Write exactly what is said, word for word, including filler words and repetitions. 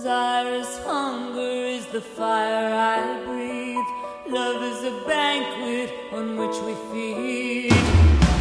desire is hunger, is the fire I breathe. Love is a banquet on which we feed.